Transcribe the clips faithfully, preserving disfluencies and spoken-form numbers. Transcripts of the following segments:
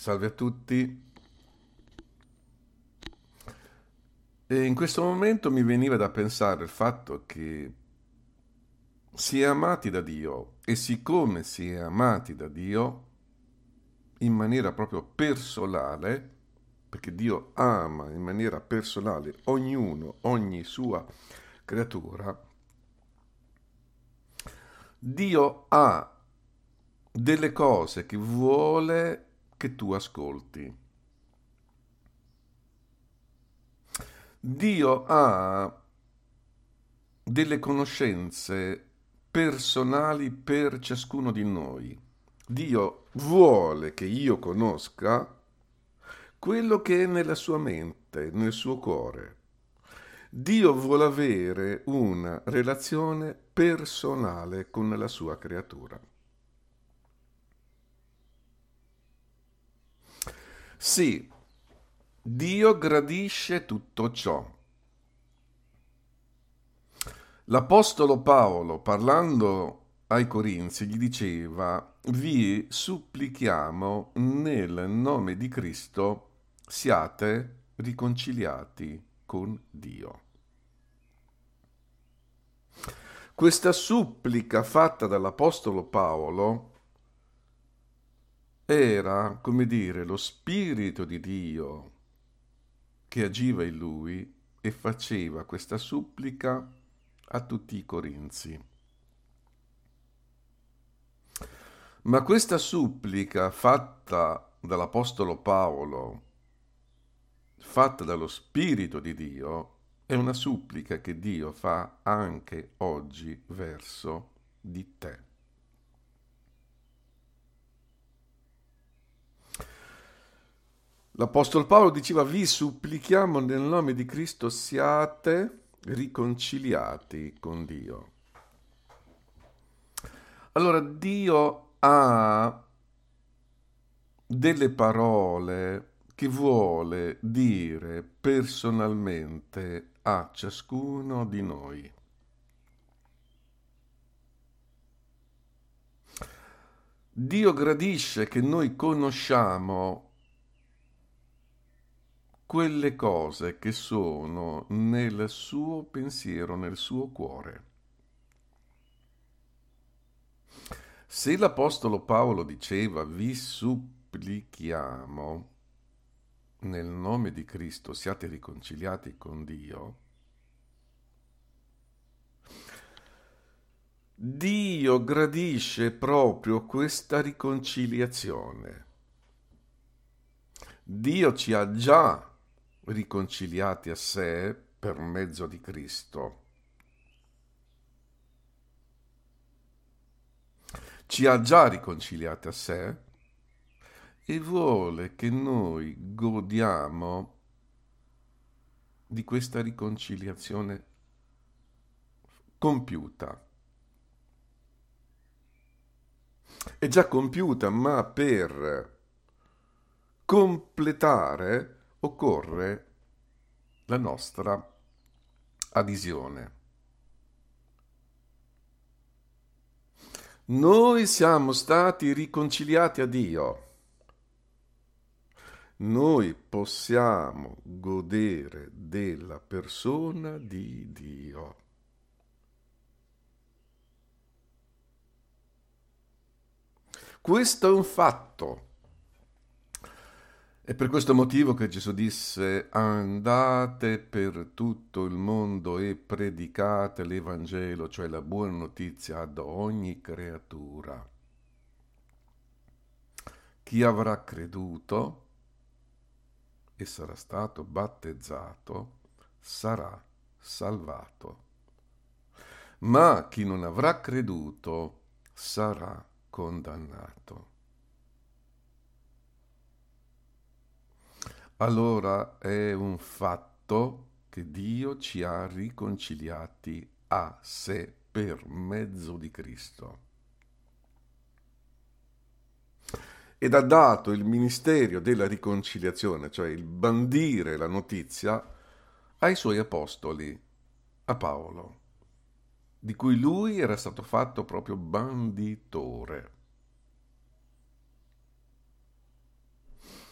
Salve a tutti. E in questo momento mi veniva da pensare il fatto che si è amati da Dio e siccome si è amati da Dio in maniera proprio personale, perché Dio ama in maniera personale ognuno, ogni sua creatura, Dio ha delle cose che vuole che tu ascolti. Dio ha delle conoscenze personali per ciascuno di noi. Dio vuole che io conosca quello che è nella sua mente, nel suo cuore. Dio vuole avere una relazione personale con la sua creatura. Sì, Dio gradisce tutto ciò. L'Apostolo Paolo, parlando ai Corinzi, gli diceva: vi supplichiamo nel nome di Cristo siate riconciliati con Dio. Questa supplica fatta dall'Apostolo Paolo era, come dire, lo Spirito di Dio che agiva in lui e faceva questa supplica a tutti i Corinzi. Ma questa supplica fatta dall'Apostolo Paolo, fatta dallo Spirito di Dio, è una supplica che Dio fa anche oggi verso di te. L'Apostolo Paolo diceva: vi supplichiamo nel nome di Cristo siate riconciliati con Dio. Allora Dio ha delle parole che vuole dire personalmente a ciascuno di noi. Dio gradisce che noi conosciamo quelle cose che sono nel suo pensiero, nel suo cuore. Se l'Apostolo Paolo diceva vi supplichiamo nel nome di Cristo siate riconciliati con Dio, Dio gradisce proprio questa riconciliazione. Dio ci ha già riconciliati a sé per mezzo di Cristo. Ci ha già riconciliati a sé e vuole che noi godiamo di questa riconciliazione compiuta. È già compiuta, ma per completare occorre la nostra adesione. Noi siamo stati riconciliati a Dio. Noi possiamo godere della persona di Dio. Questo è un fatto. È per questo motivo che Gesù disse: andate per tutto il mondo e predicate l'Evangelo, cioè la buona notizia, ad ogni creatura. Chi avrà creduto e sarà stato battezzato sarà salvato. Ma chi non avrà creduto sarà condannato. Allora è un fatto che Dio ci ha riconciliati a sé per mezzo di Cristo. Ed ha dato il ministero della riconciliazione, cioè il bandire la notizia, ai suoi apostoli, a Paolo, di cui lui era stato fatto proprio banditore.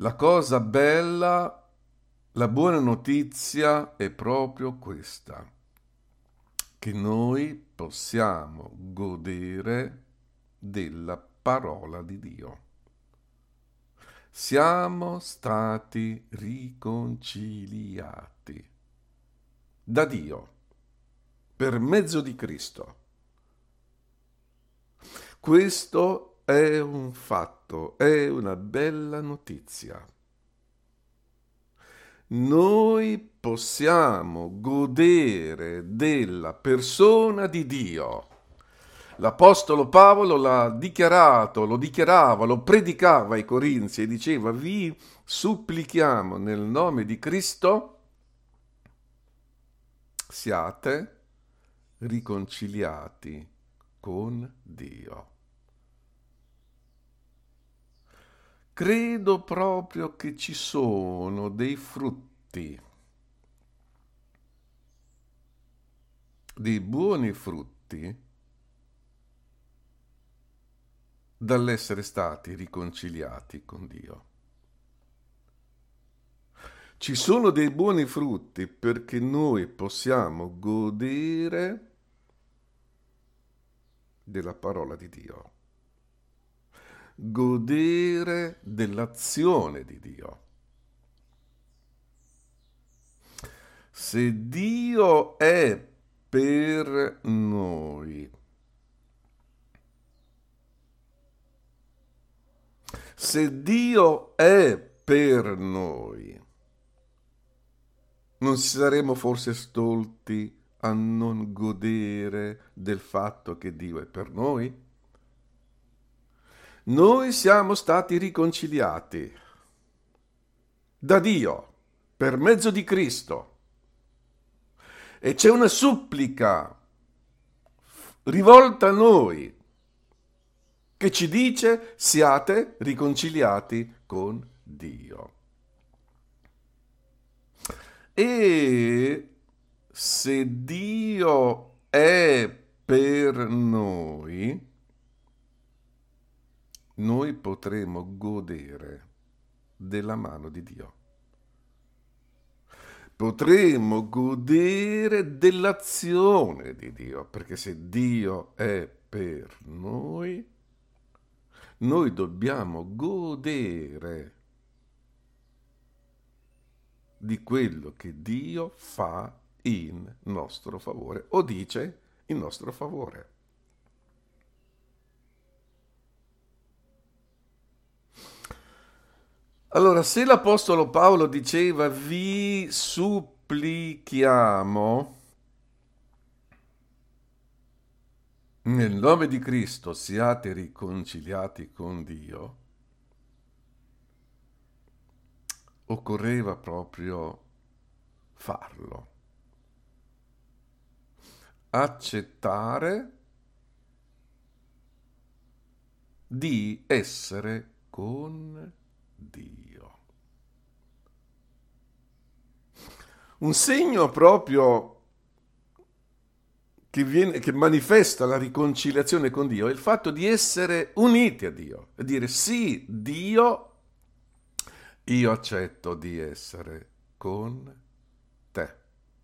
La cosa bella, la buona notizia è proprio questa, che noi possiamo godere della parola di Dio. Siamo stati riconciliati da Dio per mezzo di Cristo. Questo è un fatto, è una bella notizia. Noi possiamo godere della persona di Dio. L'Apostolo Paolo l'ha dichiarato, lo dichiarava, lo predicava ai Corinzi e diceva: vi supplichiamo nel nome di Cristo, siate riconciliati con Dio. Credo proprio che ci sono dei frutti, dei buoni frutti, dall'essere stati riconciliati con Dio. Ci sono dei buoni frutti perché noi possiamo godere della parola di Dio, godere dell'azione di Dio. Se Dio è per noi, se Dio è per noi, non saremo forse stolti a non godere del fatto che Dio è per noi? Noi siamo stati riconciliati da Dio per mezzo di Cristo e c'è una supplica rivolta a noi che ci dice: siate riconciliati con Dio. E se Dio è per noi, noi potremo godere della mano di Dio. Potremo godere dell'azione di Dio, perché se Dio è per noi, noi dobbiamo godere di quello che Dio fa in nostro favore, o dice in nostro favore. Allora, se l'Apostolo Paolo diceva vi supplichiamo nel nome di Cristo siate riconciliati con Dio, occorreva proprio farlo, accettare di essere con Dio. Un segno proprio che, viene, che manifesta la riconciliazione con Dio è il fatto di essere uniti a Dio e dire: sì, Dio, io accetto di essere con te.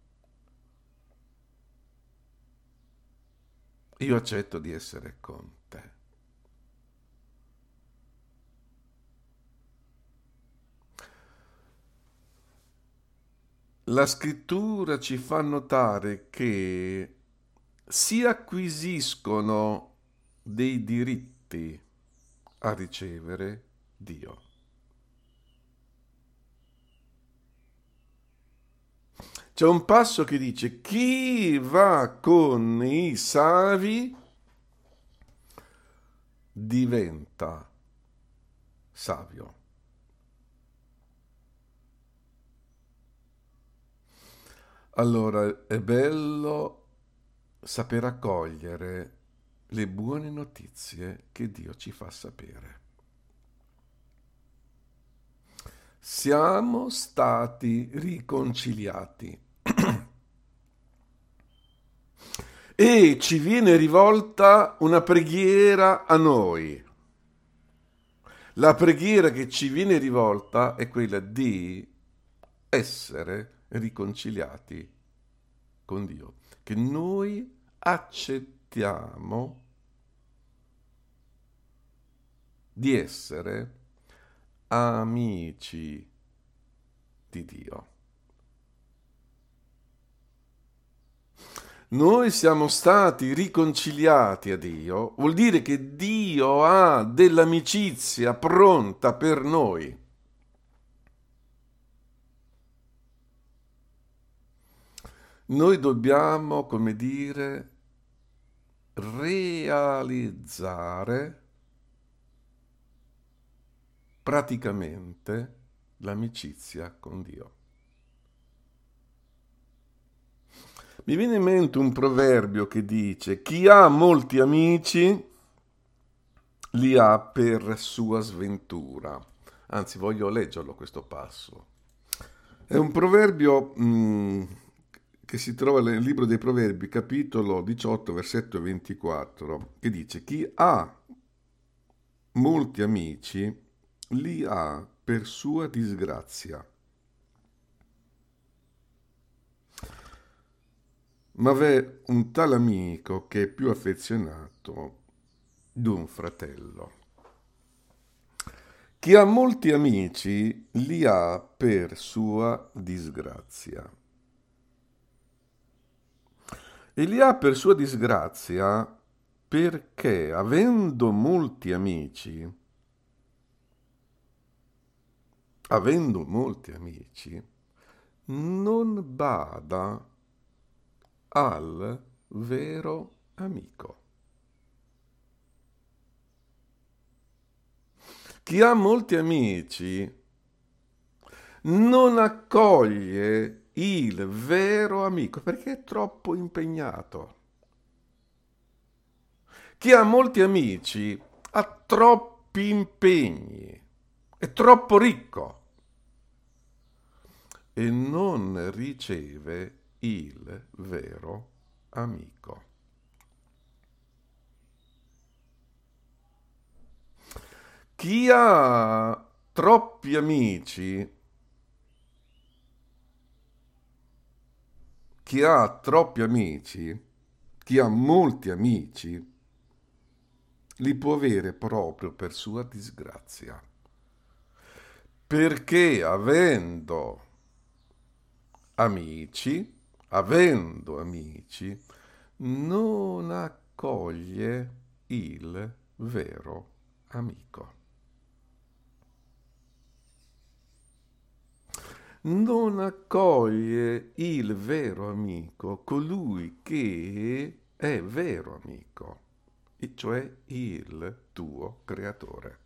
Io accetto di essere con te. La scrittura ci fa notare che si acquisiscono dei diritti a ricevere Dio. C'è un passo che dice: chi va con i savi diventa savio. Allora è bello saper accogliere le buone notizie che Dio ci fa sapere. Siamo stati riconciliati e ci viene rivolta una preghiera a noi. La preghiera che ci viene rivolta è quella di essere riconciliati con Dio, che noi accettiamo di essere amici di Dio. Noi siamo stati riconciliati a Dio, vuol dire che Dio ha dell'amicizia pronta per noi. Noi dobbiamo, come dire, realizzare praticamente l'amicizia con Dio. Mi viene in mente un proverbio che dice: chi ha molti amici li ha per sua sventura. Anzi, voglio leggerlo questo passo. È un proverbio mh, che si trova nel libro dei Proverbi, capitolo diciotto, versetto ventiquattro, che dice: chi ha molti amici li ha per sua disgrazia, ma v'è un tal amico che è più affezionato d'un fratello. Chi ha molti amici li ha per sua disgrazia. E li ha per sua disgrazia perché, avendo molti amici, avendo molti amici, non bada al vero amico. Chi ha molti amici non accoglie il vero amico perché è troppo impegnato. Chi ha molti amici ha troppi impegni, è troppo ricco e non riceve il vero amico. Chi ha troppi amici, chi ha troppi amici, chi ha molti amici, li può avere proprio per sua disgrazia. Perché avendo amici, avendo amici, non accoglie il vero amico. Non accoglie il vero amico colui che è vero amico, e cioè il tuo creatore.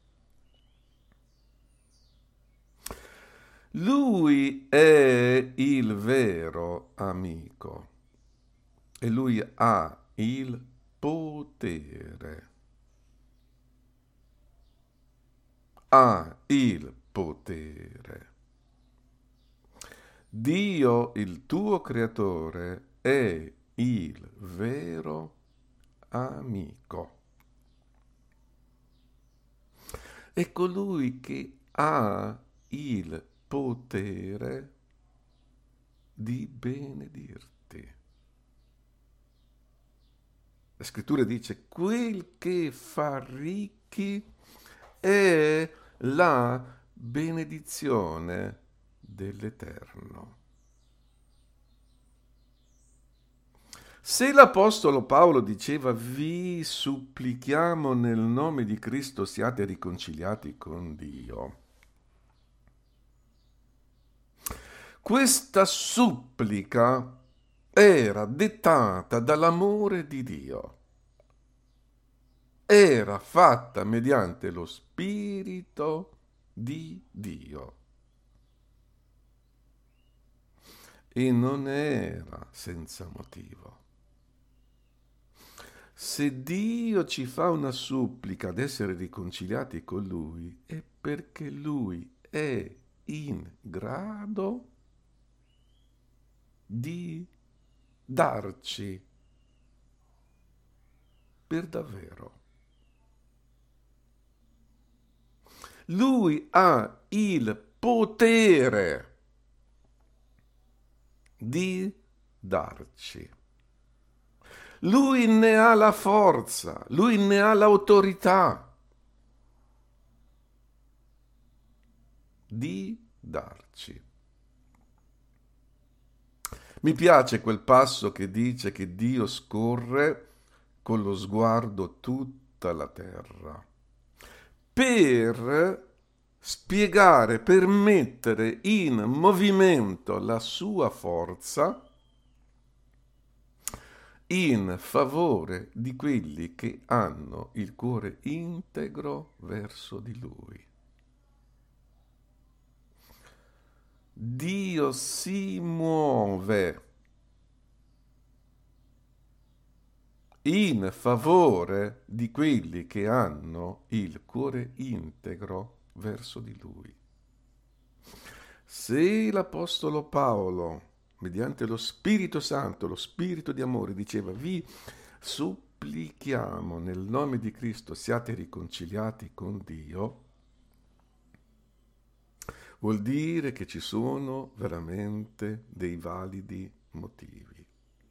Lui è il vero amico e lui ha il potere. Ha il potere. Dio, il tuo creatore, è il vero amico. È colui che ha il potere di benedirti. La scrittura dice: quel che fa ricchi è la benedizione dell'Eterno. Se l'Apostolo Paolo diceva: vi supplichiamo nel nome di Cristo siate riconciliati con Dio, questa supplica era dettata dall'amore di Dio, era fatta mediante lo Spirito di Dio e non era senza motivo. Se Dio ci fa una supplica ad essere riconciliati con Lui, è perché Lui è in grado di darci per davvero. Lui ha il potere di darci. Lui ne ha la forza, lui ne ha l'autorità di darci. Mi piace quel passo che dice che Dio scorre con lo sguardo tutta la terra per spiegare, per mettere in movimento la sua forza in favore di quelli che hanno il cuore integro verso di Lui. Dio si muove in favore di quelli che hanno il cuore integro verso di Lui. Se l'Apostolo Paolo, mediante lo Spirito Santo, lo Spirito di amore, diceva: vi supplichiamo nel nome di Cristo, siate riconciliati con Dio, vuol dire che ci sono veramente dei validi motivi.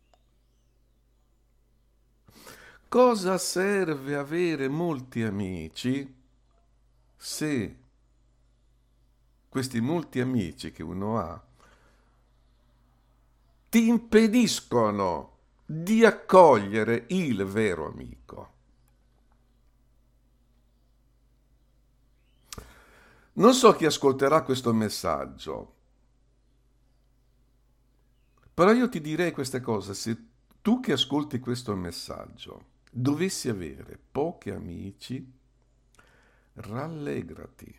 Cosa serve avere molti amici se questi molti amici che uno ha ti impediscono di accogliere il vero amico? Non so chi ascolterà questo messaggio, però io ti direi queste cose: se tu che ascolti questo messaggio dovessi avere pochi amici, rallegrati.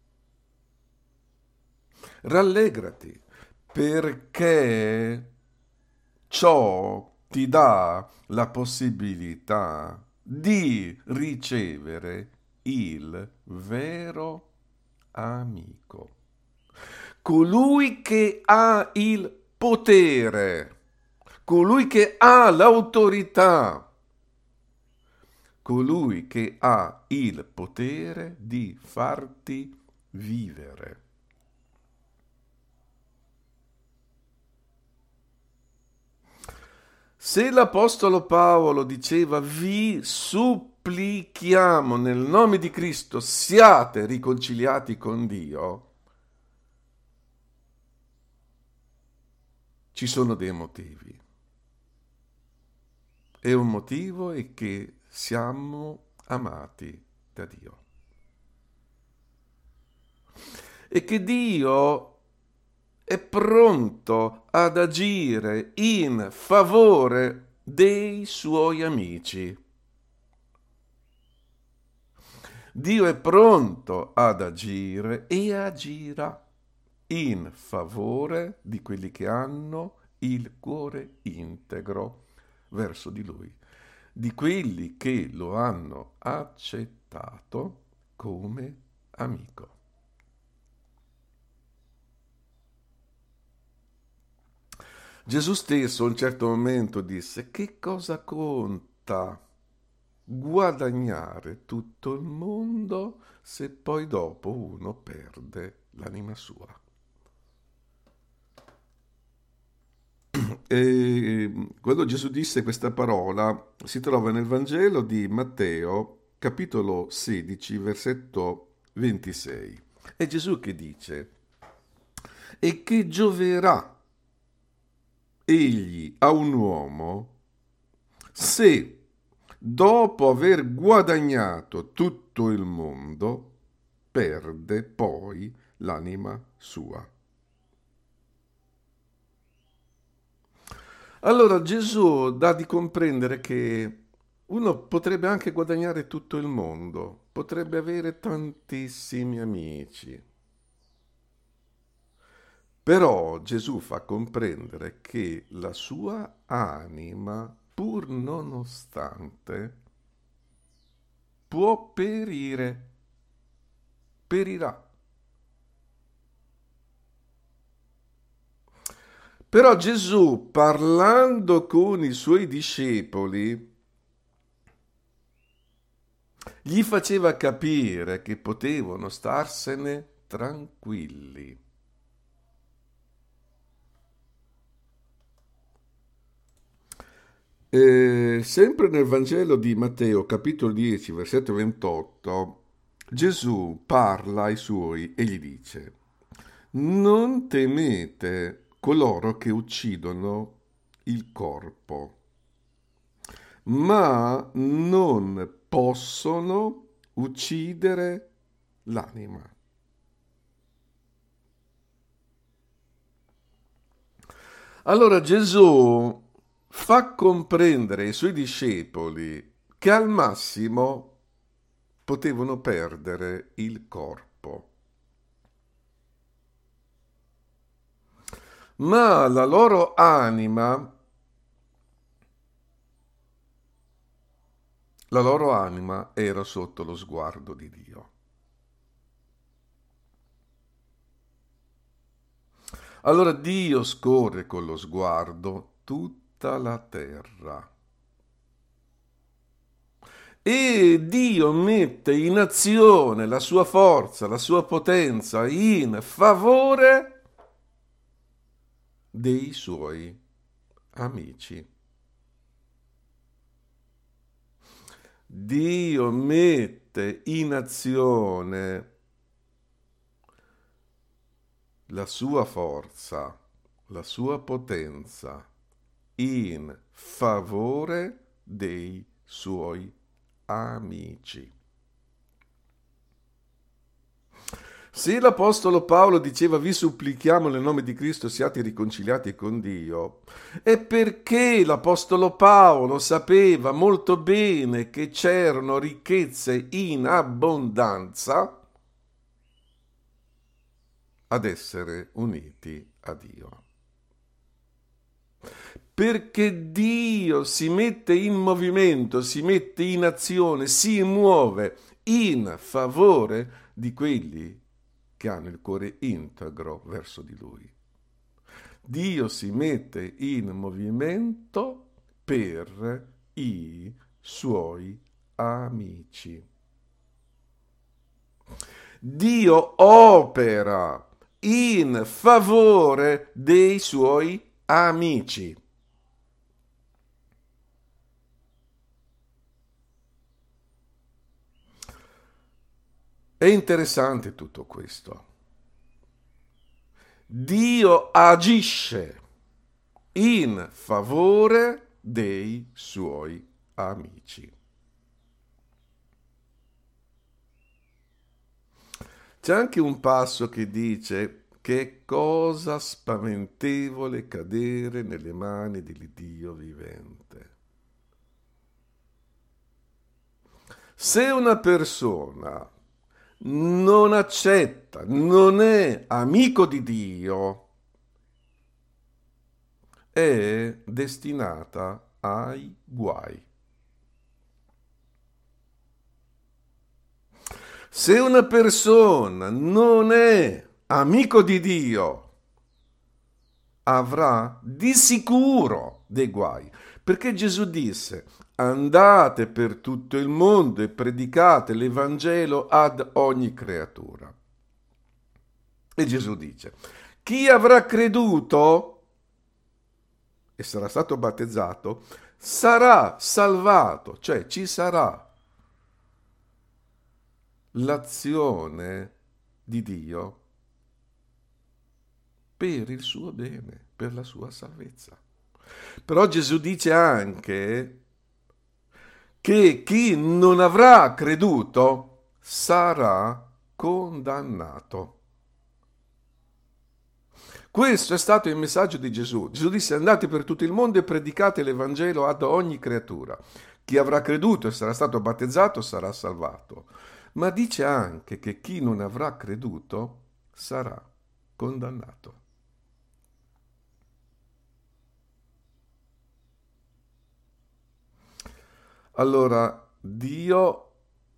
Rallegrati, perché ciò ti dà la possibilità di ricevere il vero amico, colui che ha il potere, colui che ha l'autorità, colui che ha il potere di farti vivere. Se l'Apostolo Paolo diceva: vi supplichiamo nel nome di Cristo, siate riconciliati con Dio, ci sono dei motivi. E un motivo è che siamo amati da Dio. E che Dio è pronto ad agire in favore dei suoi amici. Dio è pronto ad agire e agirà in favore di quelli che hanno il cuore integro verso di Lui, di quelli che lo hanno accettato come amico. Gesù stesso a un certo momento disse: che cosa conta guadagnare tutto il mondo se poi dopo uno perde l'anima sua? E quando Gesù disse questa parola si trova nel Vangelo di Matteo, capitolo sedici, versetto ventisei. È Gesù che dice: e che gioverà egli a un uomo se, dopo aver guadagnato tutto il mondo, perde poi l'anima sua? Allora Gesù dà di comprendere che uno potrebbe anche guadagnare tutto il mondo, potrebbe avere tantissimi amici, però Gesù fa comprendere che la sua anima, pur nonostante, può perire, perirà. Però Gesù, parlando con i suoi discepoli, gli faceva capire che potevano starsene tranquilli. E sempre nel Vangelo di Matteo, capitolo dieci, versetto ventotto, Gesù parla ai suoi e gli dice: non temete coloro che uccidono il corpo, ma non possono uccidere l'anima. Allora Gesù fa comprendere ai suoi discepoli che al massimo potevano perdere il corpo, ma la loro anima, la loro anima era sotto lo sguardo di Dio. Allora Dio scorre con lo sguardo tutta la terra e Dio mette in azione la sua forza, la sua potenza in favore dei suoi amici. Dio mette in azione la sua forza, la sua potenza in favore dei suoi amici. Se l'Apostolo Paolo diceva vi supplichiamo nel nome di Cristo siate riconciliati con Dio, è perché l'Apostolo Paolo sapeva molto bene che c'erano ricchezze in abbondanza ad essere uniti a Dio. Perché Dio si mette in movimento, si mette in azione, si muove in favore di quelli che hanno il cuore integro verso di Lui. Dio si mette in movimento per i suoi amici. Dio opera in favore dei suoi amici. È interessante tutto questo. Dio agisce in favore dei suoi amici. C'è anche un passo che dice che è cosa spaventevole cadere nelle mani dell'Iddio vivente. Se una persona non accetta, non è amico di Dio, è destinata ai guai. Se una persona non è amico di Dio, avrà di sicuro dei guai, perché Gesù disse: andate per tutto il mondo e predicate l'Evangelo ad ogni creatura. E Gesù dice: chi avrà creduto e sarà stato battezzato sarà salvato, cioè ci sarà l'azione di Dio per il suo bene, per la sua salvezza. Però Gesù dice anche che chi non avrà creduto sarà condannato. Questo è stato il messaggio di Gesù. Gesù disse: andate per tutto il mondo e predicate l'Evangelo ad ogni creatura. Chi avrà creduto e sarà stato battezzato sarà salvato. Ma dice anche che chi non avrà creduto sarà condannato. Allora, Dio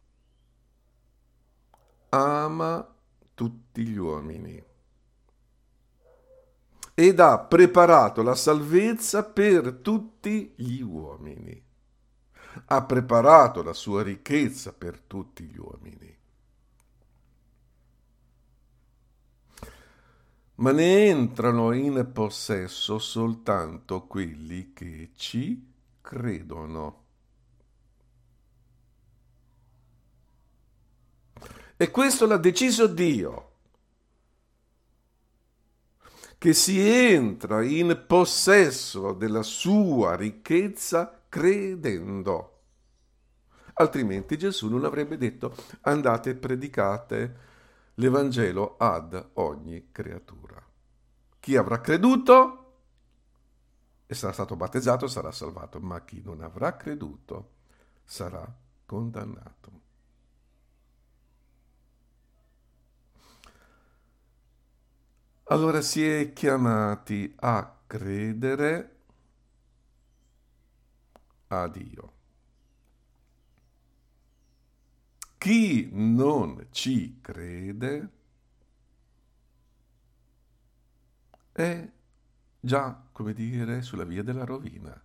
ama tutti gli uomini ed ha preparato la salvezza per tutti gli uomini. ha preparato la sua ricchezza per tutti gli uomini. Ma ne entrano in possesso soltanto quelli che ci credono. E questo l'ha deciso Dio, che si entra in possesso della sua ricchezza credendo. Altrimenti Gesù non avrebbe detto: andate e predicate l'Evangelo ad ogni creatura. Chi avrà creduto e sarà stato battezzato sarà salvato, ma chi non avrà creduto sarà condannato. Allora si è chiamati a credere a Dio. Chi non ci crede è già, come dire, sulla via della rovina.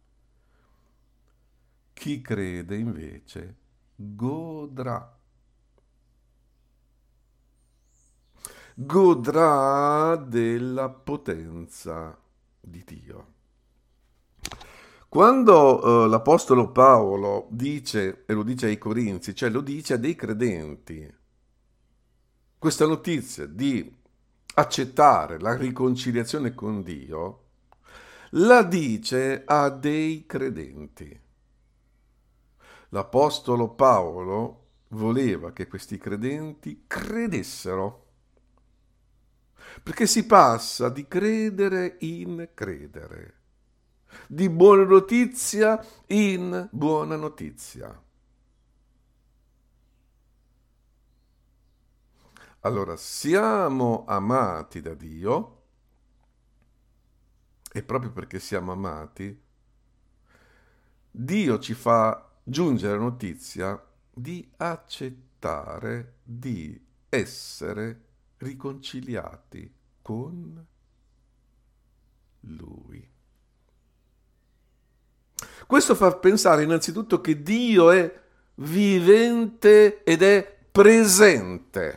Chi crede invece godrà. Godrà della potenza di Dio. Quando eh, l'Apostolo Paolo dice, e lo dice ai Corinzi, cioè lo dice a dei credenti, questa notizia di accettare la riconciliazione con Dio, la dice a dei credenti. L'Apostolo Paolo voleva che questi credenti credessero, perché si passa di credere in credere, di buona notizia in buona notizia. Allora, siamo amati da Dio, e proprio perché siamo amati, Dio ci fa giungere la notizia di accettare di essere riconciliati con Lui. Questo fa pensare innanzitutto che Dio è vivente ed è presente.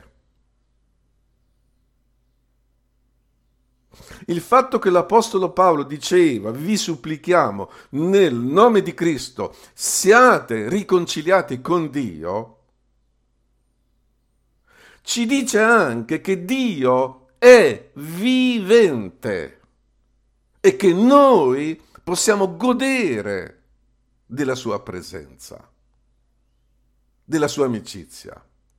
Il fatto che l'Apostolo Paolo diceva: vi supplichiamo nel nome di Cristo, siate riconciliati con Dio, ci dice anche che Dio è vivente e che noi possiamo godere della sua presenza, della sua amicizia.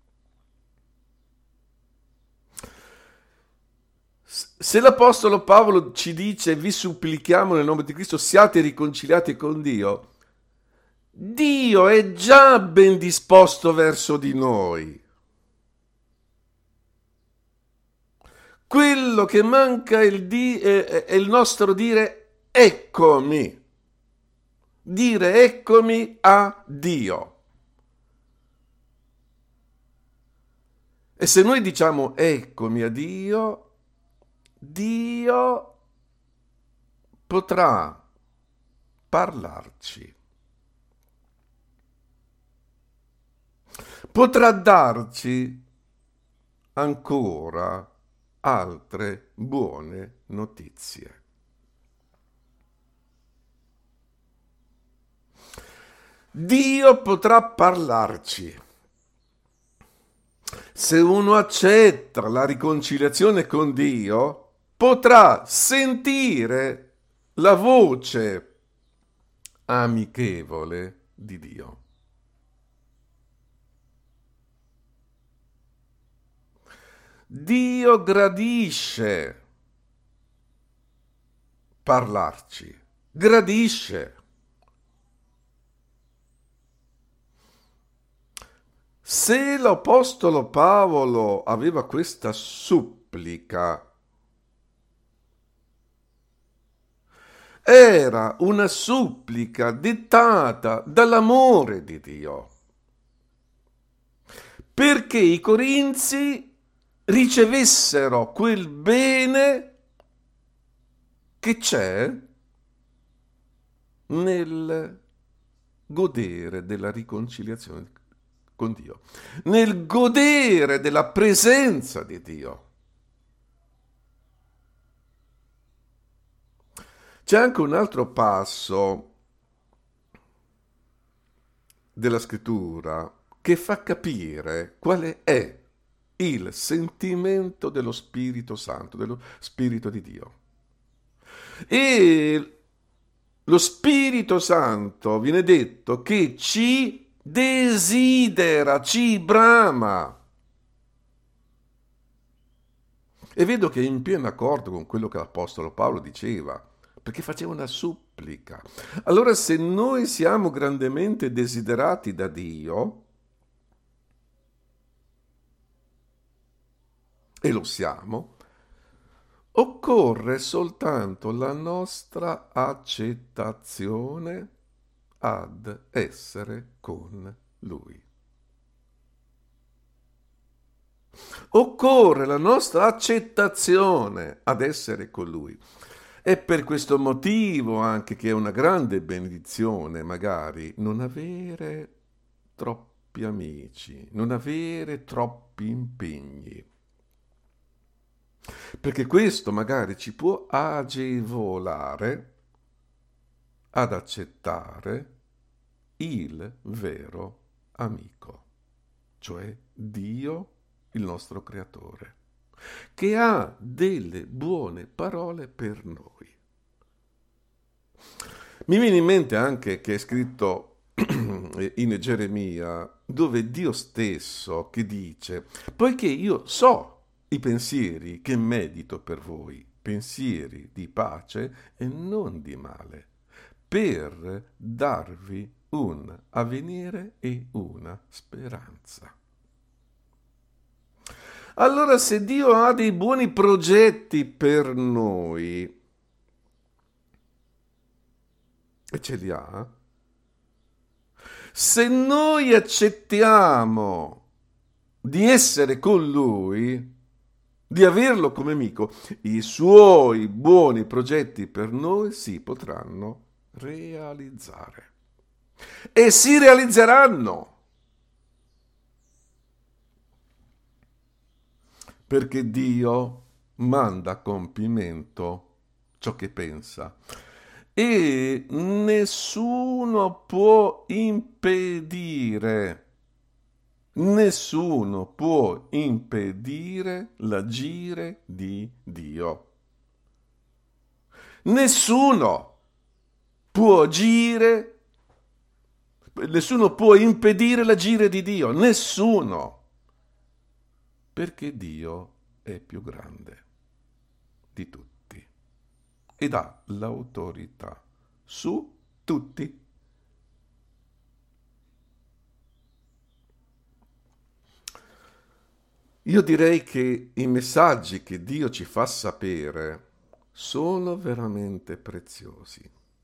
Se l'Apostolo Paolo ci dice: vi supplichiamo nel nome di Cristo, siate riconciliati con Dio, Dio è già ben disposto verso di noi. Quello che manca è il, di, è, è il nostro dire eccomi, dire eccomi a Dio. E se noi diciamo eccomi a Dio, Dio potrà parlarci, potrà darci ancora altre buone notizie. Dio potrà parlarci. Se uno accetta la riconciliazione con Dio, potrà sentire la voce amichevole di Dio. Dio gradisce parlarci, gradisce. Se l'Apostolo Paolo aveva questa supplica, era una supplica dettata dall'amore di Dio, perché i Corinzi ricevessero quel bene che c'è nel godere della riconciliazione con Dio, nel godere della presenza di Dio. C'è anche un altro passo della scrittura che fa capire quale è il sentimento dello Spirito Santo, dello Spirito di Dio. E lo Spirito Santo viene detto che ci desidera, ci brama. E vedo che è in pieno accordo con quello che l'Apostolo Paolo diceva, perché faceva una supplica. Allora, se noi siamo grandemente desiderati da Dio, e lo siamo, occorre soltanto la nostra accettazione ad essere con Lui. Occorre la nostra accettazione ad essere con Lui. È per questo motivo anche che è una grande benedizione magari non avere troppi amici, non avere troppi impegni. Perché questo magari ci può agevolare ad accettare il vero amico, cioè Dio, il nostro creatore, che ha delle buone parole per noi. Mi viene in mente anche che è scritto in Geremia, dove Dio stesso che dice: poiché io so i pensieri che medito per voi, pensieri di pace e non di male, per darvi un avvenire e una speranza. Allora, se Dio ha dei buoni progetti per noi, e ce li ha, se noi accettiamo di essere con Lui, di averlo come amico, i suoi buoni progetti per noi si potranno realizzare. E si realizzeranno. Perché Dio manda a compimento ciò che pensa. E nessuno può impedire, nessuno può impedire l'agire di Dio. Nessuno può agire, nessuno può impedire l'agire di Dio, nessuno. Perché Dio è più grande di tutti ed ha l'autorità su tutti. Io direi che i messaggi che Dio ci fa sapere sono veramente preziosi.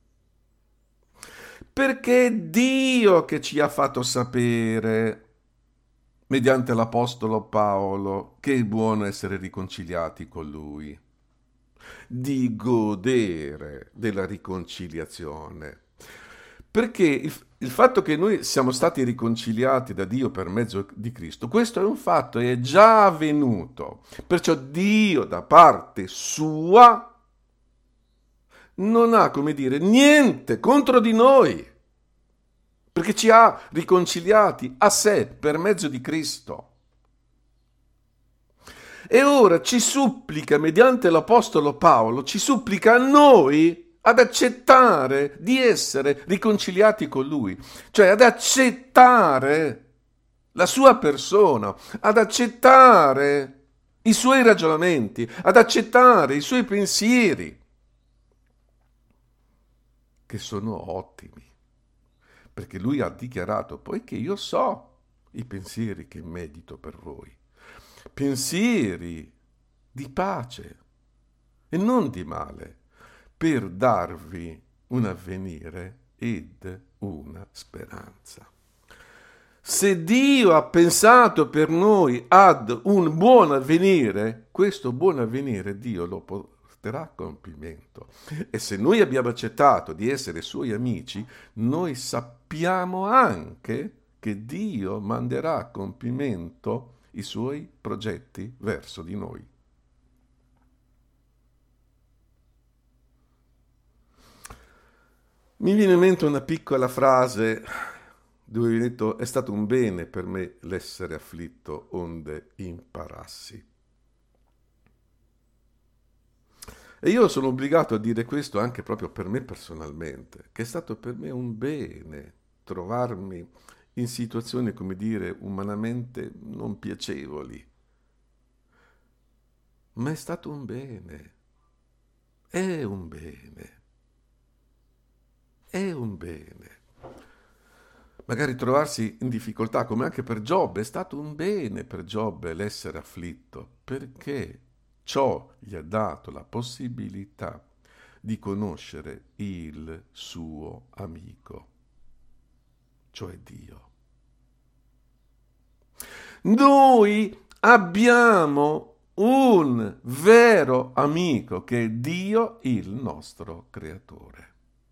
Perché è Dio che ci ha fatto sapere, mediante l'Apostolo Paolo, che è buono essere riconciliati con Lui, di godere della riconciliazione. Perché il, il fatto che noi siamo stati riconciliati da Dio per mezzo di Cristo, questo è un fatto, è già avvenuto. Perciò Dio da parte sua non ha, come dire, niente contro di noi, perché ci ha riconciliati a sé per mezzo di Cristo. E ora ci supplica, mediante l'Apostolo Paolo, ci supplica a noi ad accettare di essere riconciliati con Lui, cioè ad accettare la sua persona, ad accettare i suoi ragionamenti, ad accettare i suoi pensieri, che sono ottimi, perché Lui ha dichiarato: poiché io so i pensieri che medito per voi, pensieri di pace e non di male, per darvi un avvenire ed una speranza. Se Dio ha pensato per noi ad un buon avvenire, questo buon avvenire Dio lo porterà a compimento. E se noi abbiamo accettato di essere suoi amici, noi sappiamo anche che Dio manderà a compimento i suoi progetti verso di noi. Mi viene in mente una piccola frase dove viene detto: è stato un bene per me l'essere afflitto onde imparassi. E io sono obbligato a dire questo anche proprio per me personalmente, che è stato per me un bene trovarmi in situazioni, come dire, umanamente non piacevoli. Ma è stato un bene, è un bene, è un bene. Magari trovarsi in difficoltà, come anche per Giobbe, è stato un bene per Giobbe l'essere afflitto, perché ciò gli ha dato la possibilità di conoscere il suo amico, cioè Dio. Noi abbiamo un vero amico che è Dio, il nostro creatore,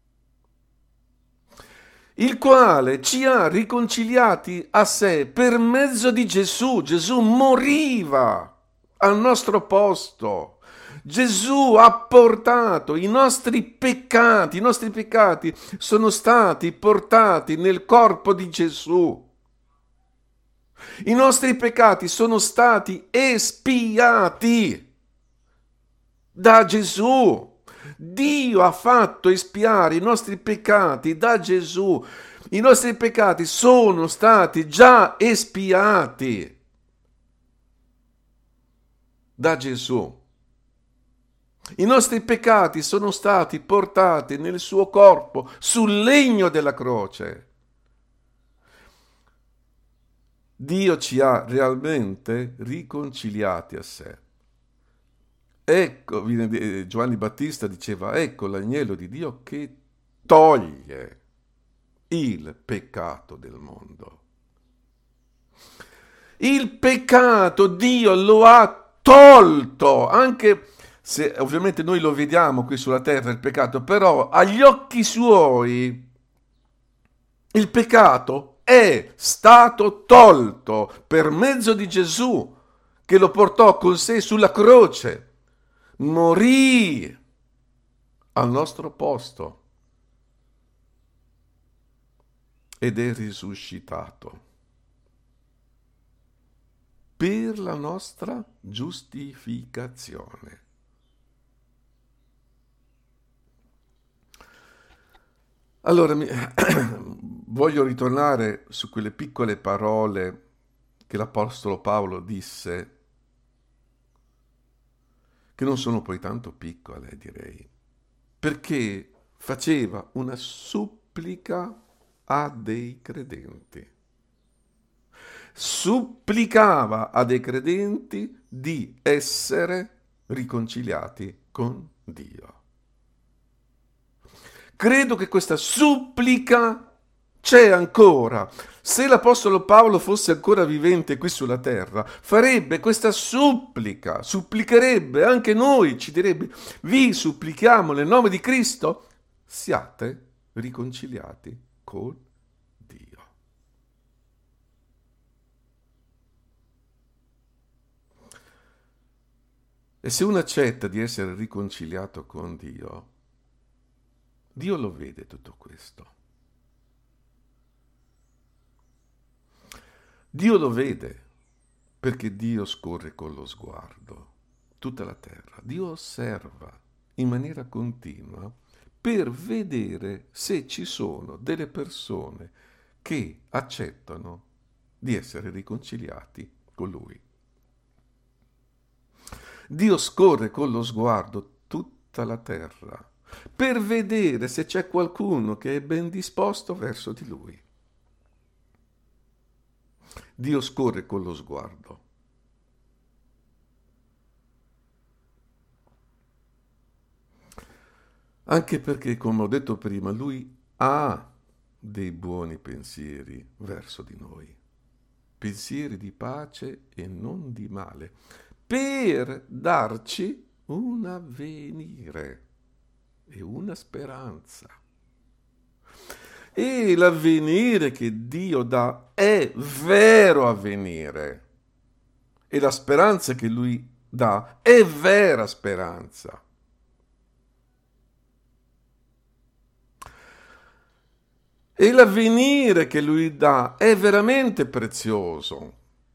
il quale ci ha riconciliati a sé per mezzo di Gesù. Gesù moriva al nostro posto. Gesù ha portato i nostri peccati, i nostri peccati sono stati portati nel corpo di Gesù. I nostri peccati sono stati espiati da Gesù. Dio ha fatto espiare i nostri peccati da Gesù. I nostri peccati sono stati già espiati da Gesù. I nostri peccati sono stati portati nel suo corpo sul legno della croce. Dio ci ha realmente riconciliati a sé. Ecco, Giovanni Battista diceva: ecco l'agnello di Dio che toglie il peccato del mondo. Il peccato Dio lo ha tolto, anche se ovviamente noi lo vediamo qui sulla terra il peccato, però agli occhi suoi il peccato è stato tolto per mezzo di Gesù, che lo portò con sé sulla croce. Morì al nostro posto ed è risuscitato per la nostra giustificazione. Allora mi, voglio ritornare su quelle piccole parole che l'Apostolo Paolo disse, che non sono poi tanto piccole, direi, perché faceva una supplica a dei credenti. Supplicava a dei credenti di essere riconciliati con Dio. Credo che questa supplica c'è ancora. Se l'Apostolo Paolo fosse ancora vivente qui sulla terra, farebbe questa supplica, supplicherebbe anche noi, ci direbbe: vi supplichiamo nel nome di Cristo, siate riconciliati con Dio. E se uno accetta di essere riconciliato con Dio, Dio lo vede tutto questo. Dio lo vede, perché Dio scorre con lo sguardo tutta la terra. Dio osserva in maniera continua per vedere se ci sono delle persone che accettano di essere riconciliati con Lui. Dio scorre con lo sguardo tutta la terra per vedere se c'è qualcuno che è ben disposto verso di Lui. Dio scorre con lo sguardo. Anche perché, come ho detto prima, Lui ha dei buoni pensieri verso di noi. Pensieri di pace e non di male, per darci un avvenire e una speranza. E l'avvenire che Dio dà è vero avvenire. E la speranza che Lui dà è vera speranza. E l'avvenire che Lui dà è veramente prezioso.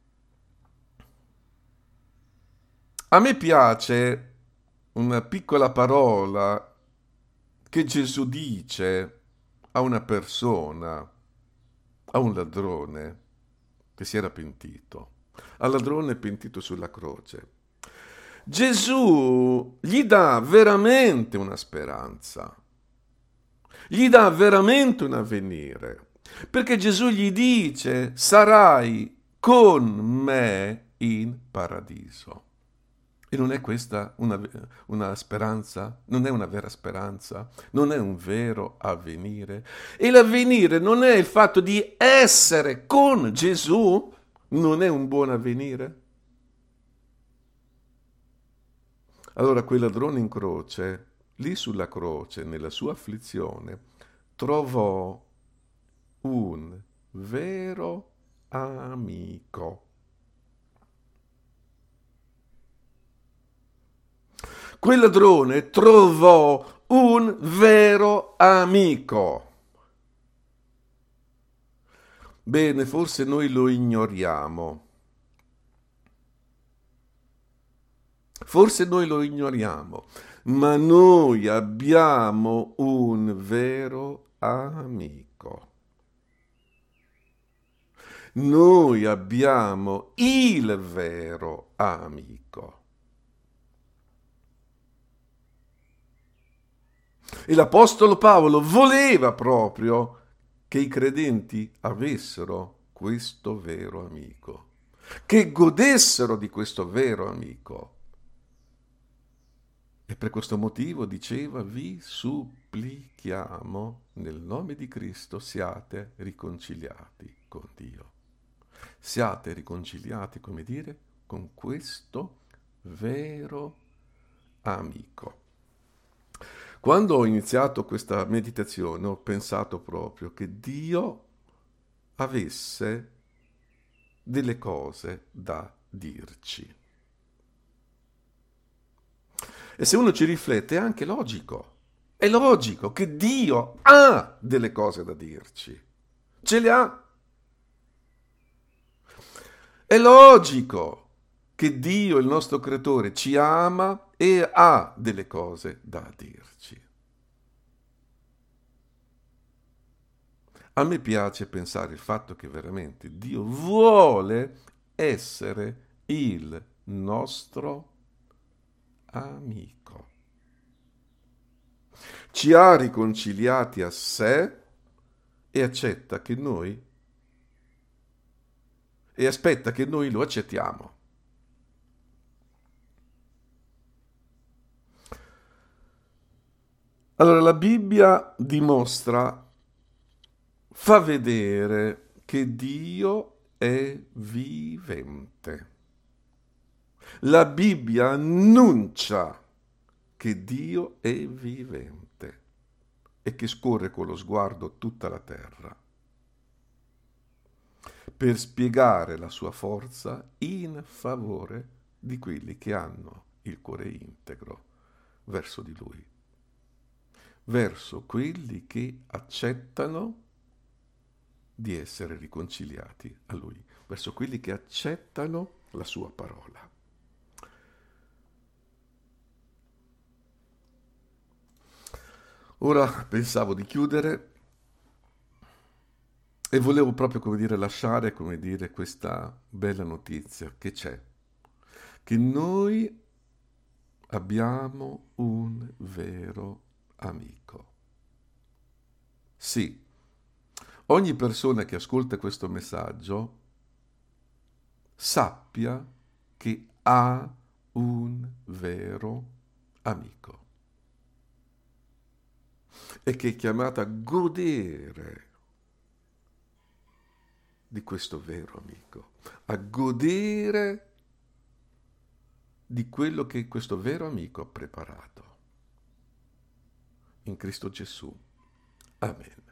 A me piace una piccola parola che Gesù dice a una persona, a un ladrone che si era pentito, al ladrone pentito sulla croce. Gesù gli dà veramente una speranza, gli dà veramente un avvenire, perché Gesù gli dice: sarai con me in paradiso. E non è questa una, una speranza? Non è una vera speranza? Non è un vero avvenire? E l'avvenire non è il fatto di essere con Gesù? Non è un buon avvenire? Allora quel ladrone in croce, lì sulla croce, nella sua afflizione, trovò un vero amico. Quel ladrone trovò un vero amico. Bene, forse noi lo ignoriamo. Forse noi lo ignoriamo, ma noi abbiamo un vero amico. Noi abbiamo il vero amico. E l'Apostolo Paolo voleva proprio che i credenti avessero questo vero amico, che godessero di questo vero amico. E per questo motivo diceva: vi supplichiamo nel nome di Cristo, siate riconciliati con Dio. Siate riconciliati, come dire, con questo vero amico. Quando ho iniziato questa meditazione ho pensato proprio che Dio avesse delle cose da dirci. E se uno ci riflette è anche logico, è logico che Dio ha delle cose da dirci, ce le ha. È logico che Dio, il nostro creatore, ci ama e ha delle cose da dirci. A me piace pensare il fatto che veramente Dio vuole essere il nostro amico. Ci ha riconciliati a sé e accetta che noi e aspetta che noi lo accettiamo. Allora la Bibbia dimostra, fa vedere che Dio è vivente. La Bibbia annuncia che Dio è vivente e che scorre con lo sguardo tutta la terra per spiegare la sua forza in favore di quelli che hanno il cuore integro verso di Lui, verso quelli che accettano di essere riconciliati a Lui, verso quelli che accettano la sua parola. Ora pensavo di chiudere e volevo proprio, come dire, lasciare, come dire, questa bella notizia che c'è, che noi abbiamo un vero amico. Sì, ogni persona che ascolta questo messaggio sappia che ha un vero amico e che è chiamata a godere di questo vero amico, a godere di quello che questo vero amico ha preparato. In Cristo Gesù. Amen.